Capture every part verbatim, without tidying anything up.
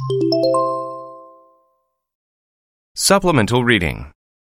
Supplemental reading.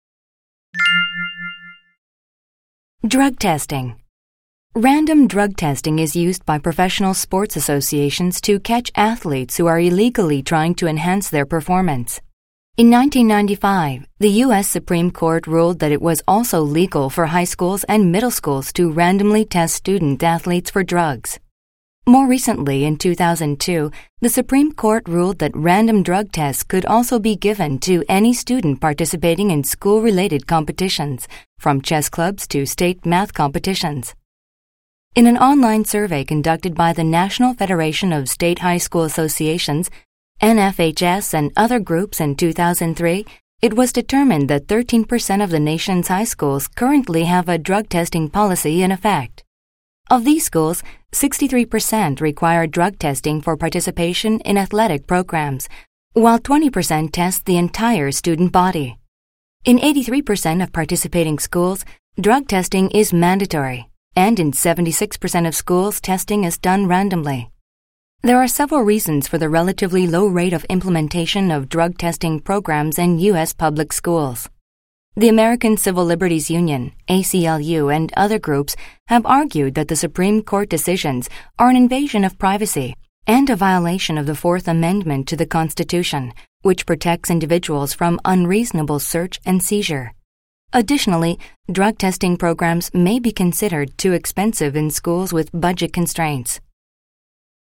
Drug testing. Random drug testing is used by professional sports associations to catch athletes who are illegally trying to enhance their performance. In nineteen ninety-five, the U S Supreme Court ruled that it was also legal for high schools and middle schools to randomly test student athletes for drugs. More recently, in two thousand two, the Supreme Court ruled that random drug tests could also be given to any student participating in school-related competitions, from chess clubs to state math competitions. In an online survey conducted by the National Federation of State High School Associations, N F H S, and other groups in two thousand three, it was determined that thirteen percent of the nation's high schools currently have a drug testing policy in effect. Of these schools, sixty-three percent require drug testing for participation in athletic programs, while twenty percent test the entire student body. In eighty-three percent of participating schools, drug testing is mandatory, and in seventy-six percent of schools, testing is done randomly. There are several reasons for the relatively low rate of implementation of drug testing programs in U S public schools. The American Civil Liberties Union, A C L U, and other groups have argued that the Supreme Court decisions are an invasion of privacy and a violation of the Fourth Amendment to the Constitution, which protects individuals from unreasonable search and seizure. Additionally, drug testing programs may be considered too expensive in schools with budget constraints.